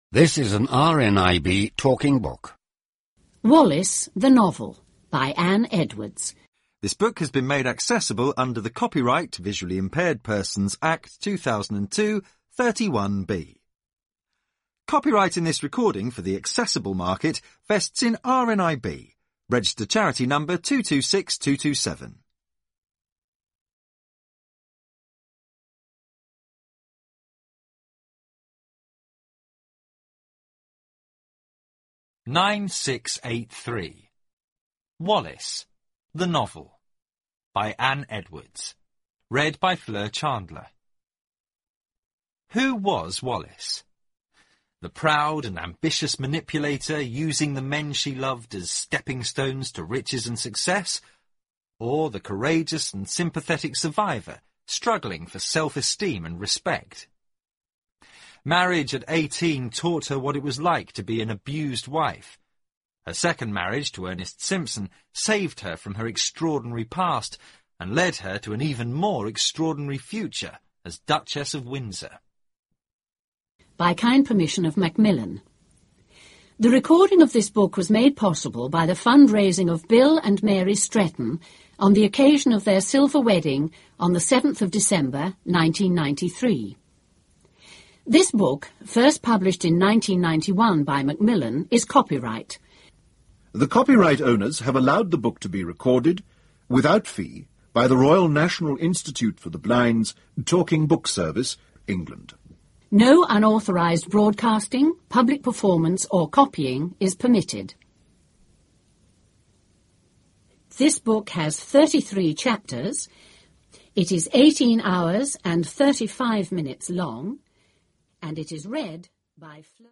This is an RNIB talking book. Wallace, the Novel, by Anne Edwards. This book has been made accessible under the Copyright to Visually Impaired Persons Act 2002, 31B. Copyright in this recording for the accessible market vests in RNIB, registered charity number 226227. (9683) Wallace, the Novel, by Anne Edwards. Read by Fleur Chandler. Who was Wallace? The proud and ambitious manipulator using the men she loved as stepping stones to riches and success? Or the courageous and sympathetic survivor struggling for self-esteem and respect? Marriage at 18 taught her what it was like to be an abused wife. Her second marriage to Ernest Simpson saved her from her extraordinary past and led her to an even more extraordinary future as Duchess of Windsor. By kind permission of Macmillan. The recording of this book was made possible by the fundraising of Bill and Mary Stretton on the occasion of their silver wedding on the 7th of December, 1993. This book, first published in 1991 by Macmillan, is copyright. The copyright owners have allowed the book to be recorded, without fee, by the Royal National Institute for the Blind's Talking Book Service, England. No unauthorised broadcasting, public performance or copying is permitted. This book has 33 chapters. It is 18 hours and 35 minutes long, and it is read by Fleur.